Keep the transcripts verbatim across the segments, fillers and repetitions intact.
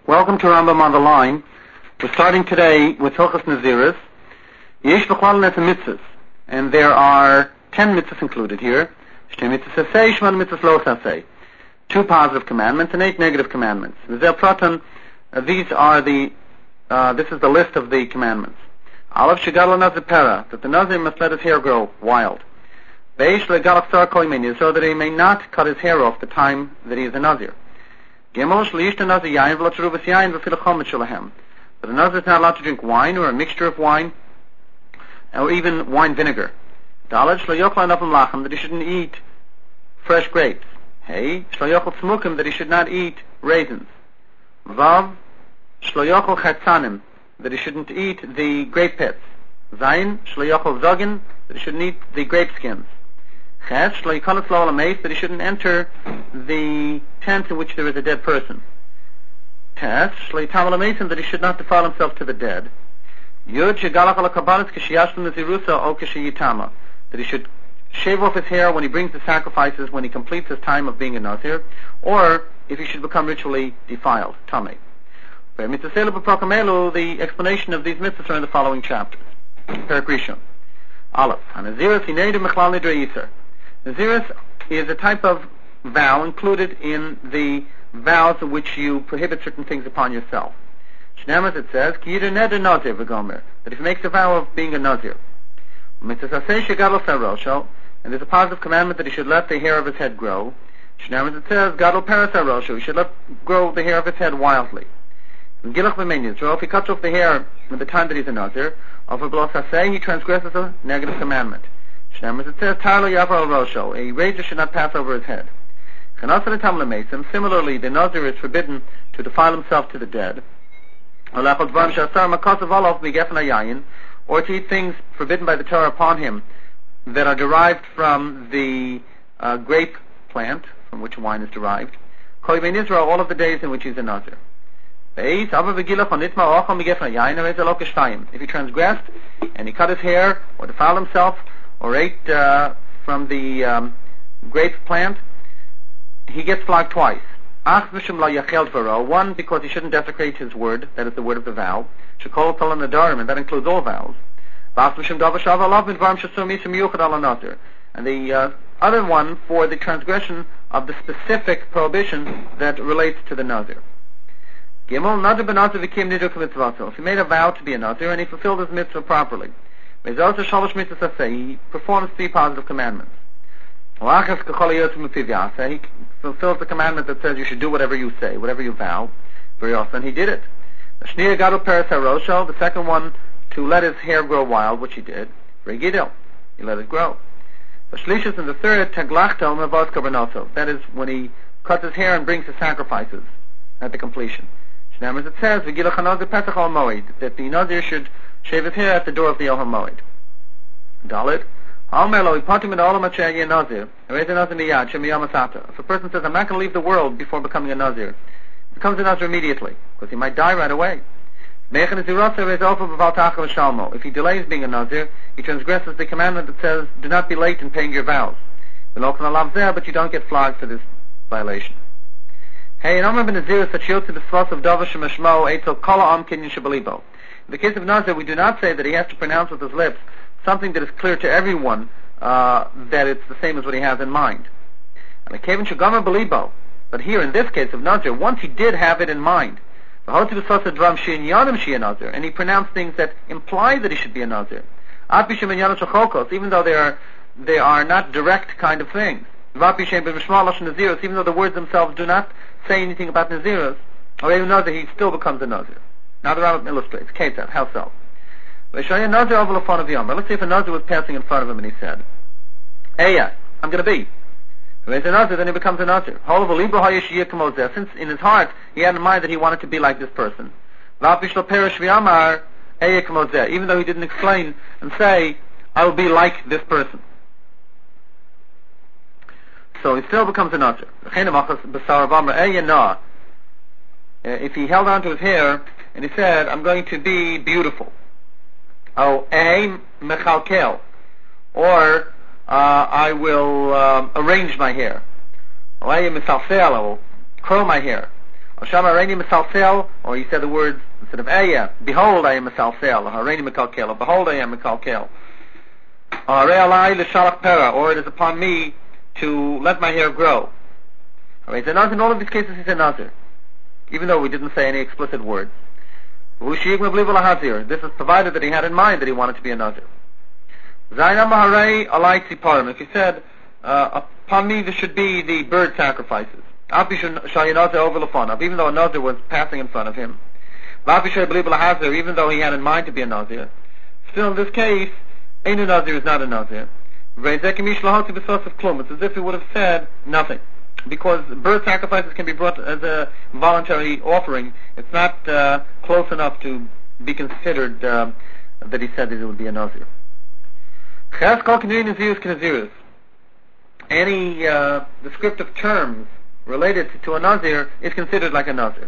Welcome to Rambam on the Line. We're starting today with Hilchos Naziris. Yesh b'chlal net mitzvahs, and there are ten mitzvahs included here. Shtei mitzvahs asay, shman mitzvahs lo asay. Two positive commandments and eight negative commandments. V'zeh pratan, uh, these are the, uh, this is the list of the commandments. Aleph shegadol nazir pera, that the nazir must let his hair grow wild. Beish legalach sar kol yemini, so that he may not cut his hair off the time that he is a nazir. Gimel shliishta nazir yayin v'lo tzerubas yayin v'fil chomet shalahem. But a nazir is not allowed to drink wine or a mixture of wine, or even wine vinegar. Daled shlo yochel anafim lachem, that he shouldn't eat fresh grapes. Hey, shlo yochel tzmukim, that he should not eat raisins. Vav shlo yochel chetzanim, that he shouldn't eat the grape pits. Zayin shlo yochel zogin, that he shouldn't eat the grape skins. Ches shlo yikonos lo alameis, that he shouldn't enter the tent in which there is a dead person. Tes shlo yitam alameis, that he should not defile himself to the dead. Yud shegalach ala kabbanis k'sheyashlim nazirusa o k'sheyitama, that he should shave off his hair when he brings the sacrifices, when he completes his time of being a nazir, or if he should become ritually defiled, tamei. The explanation of these mitzvahs are in the following chapters. Perek Rishon. Aleph. Naziris hineidu mechlal nidrei yiser. Naziris is a type of vow included in the vows in which you prohibit certain things upon yourself. Shnemas, it says, ki yider neder nazir v'gomer, that if he makes a vow of being a nazir. Mitzvah asay shegadol sarosho, and there's a positive commandment that he should let the hair of his head grow. Shnemas, it says, gadol peres sarosho, he should let grow the hair of his head wildly. Gilach b'mein Yisrael, if he cuts off the hair at the time that he's a nazir, of a blos asay, he transgresses a negative commandment. Shnemas, it says, tar lo yavar al rosho, a razor should not pass over his head. Similarly, the nazir is forbidden to defile himself to the dead, or to eat things forbidden by the Torah upon him that are derived from the uh, grape plant from which wine is derived, all of the days in which he's a nazir. If he transgressed and he cut his hair or defiled himself or ate uh, from the um, grape plant, he gets flogged twice. One, because he shouldn't desecrate his word, that is the word of the vow, and that includes all vows. And the uh, other one for the transgression of the specific prohibition that relates to the nazir. If he made a vow to be a nazir and he fulfilled his mitzvah properly, he performs three positive commandments. He fulfills the commandment that says you should do whatever you say, whatever you vow. Very often he did it. The second one, to let his hair grow wild, which he did. He let it grow. And the third, that is when he cuts his hair and brings his sacrifices at the completion. As it says, that the nazir should shave his hair at the door of the Ohel Moed. Dalit. If a person says, I'm not going to leave the world before becoming a nazir, he becomes a nazir immediately, because he might die right away. If he delays being a nazir, he transgresses the commandment that says, do not be late in paying your vows. But you don't get flogged for this violation. In the case of nazir, we do not say that he has to pronounce with his lips something that is clear to everyone uh, that it's the same as what he has in mind. But here, in this case of nazir, once he did have it in mind, and he pronounced things that imply that he should be a nazir, even though they are they are not direct kind of things, even though the words themselves do not say anything about nazirus, or even nazir, he still becomes a nazir. Now the Rambam illustrates. Ketzad, how so? Let's say if a nazir was passing in front of him and he said, Eya, I'm going to be. When he's a nazir, then he becomes a nazir. Since in his heart he had in mind that he wanted to be like this person. Even though he didn't explain and say, I will be like this person. So he still becomes a nazir. If he held on to his hair and he said, I'm going to be beautiful. Oh, a mechalkel, or uh, I will uh, arrange my hair. Or I will curl my hair. Asham Hareini Mesalsel, or he said the words instead of Eya, behold I am Mesalsel, or Hareini Mekalkel, or behold I am Mekalkel. Or Realai L'Shalach Pera, or it is upon me to let my hair grow. Alright, so in all of these cases he said Nazir, even though we didn't say any explicit words. This is provided that he had in mind that he wanted to be a Nazir. If he said, uh, upon me there should be the bird sacrifices, even though a Nazir was passing in front of him, even though he had in mind to be a Nazir, still in this case, a Nazir is not a Nazir. It's as if he would have said nothing. Because bird sacrifices can be brought as a voluntary offering, it's not uh, close enough to be considered uh, that he said that it would be a Nazir. Any uh, descriptive terms related to a Nazir is considered like a Nazir.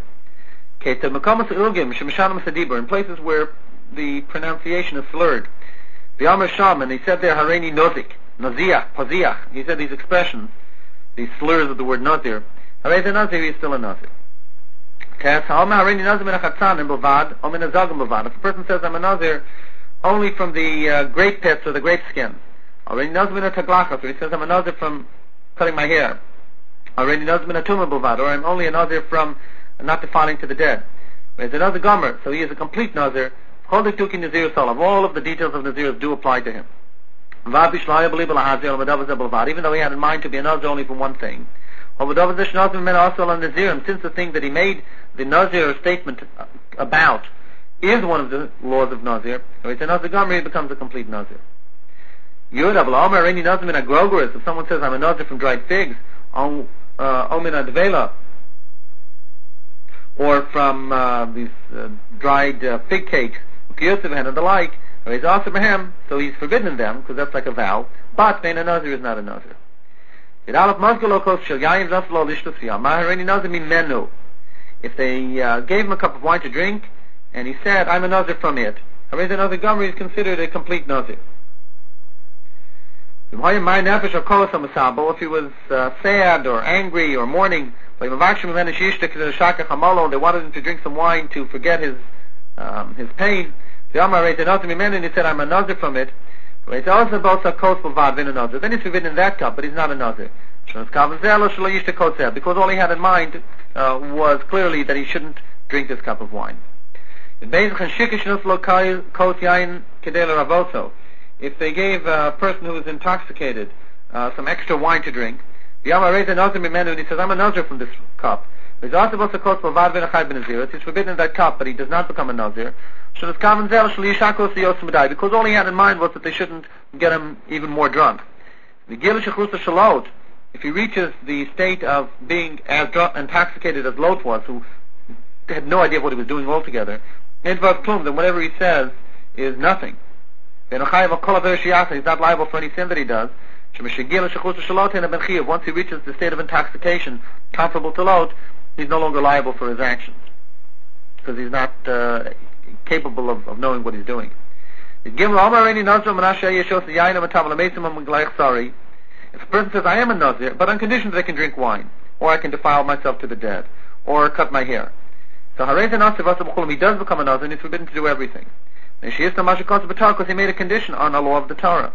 In places where the pronunciation is slurred. The Amr Sham, and he said there, Hareini Nozik, Naziach, Paziach, he said these expressions, these slurs of the word Nazir. However, the Nazir is still a Nazir. If a person says I'm a Nazir only from the uh, grape pits or the grape skins, or he says I'm a Nazir from cutting my hair, or I'm only a Nazir from not defiling to the dead. Whereas another Gomer, so he is a complete Nazir. All of the details of Nazir do apply to him. Even though he had in mind to be a Nazir only for one thing. Since the thing that he made the Nazir statement about is one of the laws of Nazir, so it's a Nazir Gomer, he becomes a complete Nazir. If someone says I'm a Nazir from dried figs, or from uh, these uh, dried uh, fig cakes, and the like, he's also him, so he's forbidden them because that's like a vow. But being a Nazir is not a Nazir. If they uh, gave him a cup of wine to drink, and he said, "I'm a Nazir from it," the Nazir Gomer is considered a complete Nazir. If he was uh, sad or angry or mourning, they wanted him to drink some wine to forget his um, his pain. The Amar raised a and he said, I'm a Nazir from it. It's also about a kos b'vad v'in a Nazir. Then he's forbidden in that cup, but he's not a Nazir. Because all he had in mind uh, was clearly that he shouldn't drink this cup of wine. If they gave a person who was intoxicated uh, some extra wine to drink, the Amar raised a Nazir and he says, I'm a Nazir from this cup. He's also about a kos b'vad v'in a chai ben Nazir. He's forbidden in that cup, but he does not become a Nazir. Because all he had in mind was that they shouldn't get him even more drunk. If he reaches the state of being as drunk, intoxicated as Lot was, who had no idea what he was doing altogether, then whatever he says is nothing. He's not liable for any sin that he does. Once he reaches the state of intoxication comparable to Lot, he's no longer liable for his actions, because he's not uh, capable of, of knowing what he's doing. If a person says, I am a Nazir, but on condition that I can drink wine, or I can defile myself to the dead, or cut my hair. So he does become a Nazir and he's forbidden to do everything. Because he made a condition on the law of the Torah.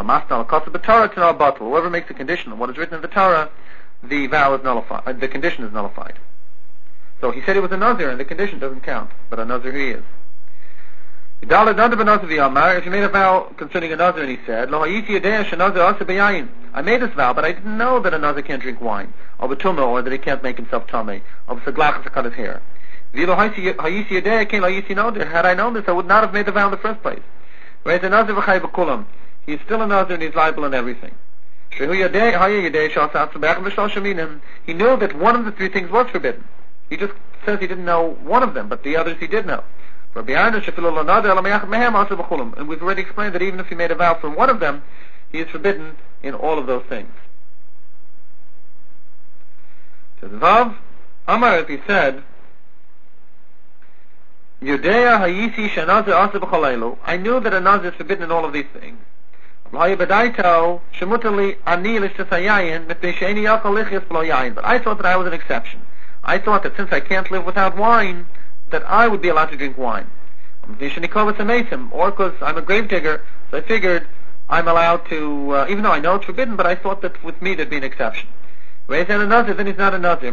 Whoever makes a condition on what is written in the Torah, the vow is nullified, the condition is nullified. So he said he was a Nazir and the condition doesn't count, but a Nazir he is. If he made a vow concerning a Nazir and he said, I made this vow, but I didn't know that a Nazir can't drink wine, or or that he can't make himself tamei, or to cut his hair. Had I known this, I would not have made the vow in the first place. Whereas a Nazir he is still a Nazir and he's liable in everything. He knew that one of the three things was forbidden. He just says he didn't know one of them, but the others he did know. And we've already explained that even if he made a vow from one of them, he is forbidden in all of those things. So the Vav, Amar, if he said, I knew that a Nazir is forbidden in all of these things. But I thought that I was an exception. I thought that since I can't live without wine, that I would be allowed to drink wine. Or because I'm a gravedigger, so I figured I'm allowed to, uh, even though I know it's forbidden, but I thought that with me there'd be an exception. Then he's not a nazir.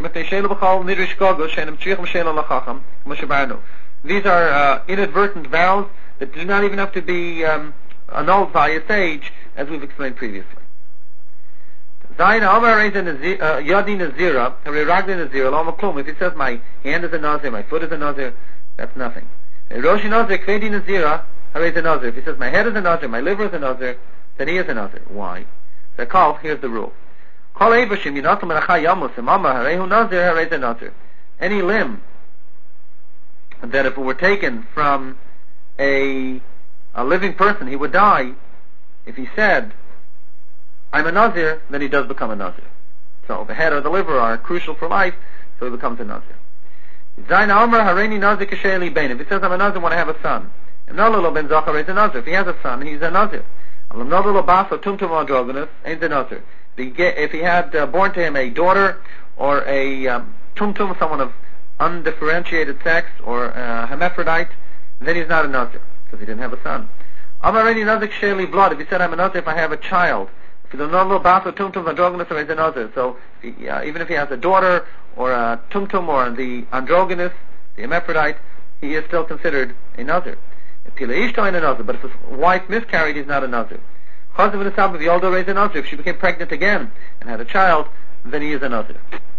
These are uh, inadvertent vows that do not even have to be um, annulled by a sage, as we've explained previously. If he says my hand is a nazir, my foot is a nazir, that's nothing. If he says my head is a nazir, my liver is a nazir, then he is a nazir. Why? So call, here's the rule. Any limb that if it were taken from a, a living person, he would die. If he said, I'm a nazir, then he does become a nazir. So the head or the liver are crucial for life, so he becomes a nazir. If he says, I'm a nazir, I want to have a son. If he has a son, he's a nazir. If he had uh, born to him a daughter or a um, tumtum, someone of undifferentiated sex, or a hermaphrodite, then he's not a nazir, because he didn't have a son. If he said, I'm a nazir if I have a child, if you don't know baso tumtum androgynous, he's a nazir. So he, uh, even if he has a daughter or a tumtum or the androgynous, the hermaphrodite, he is still considered a nazir. But if his wife miscarried, he's not a nazir. If she became pregnant again and had a child, then he is a nazir.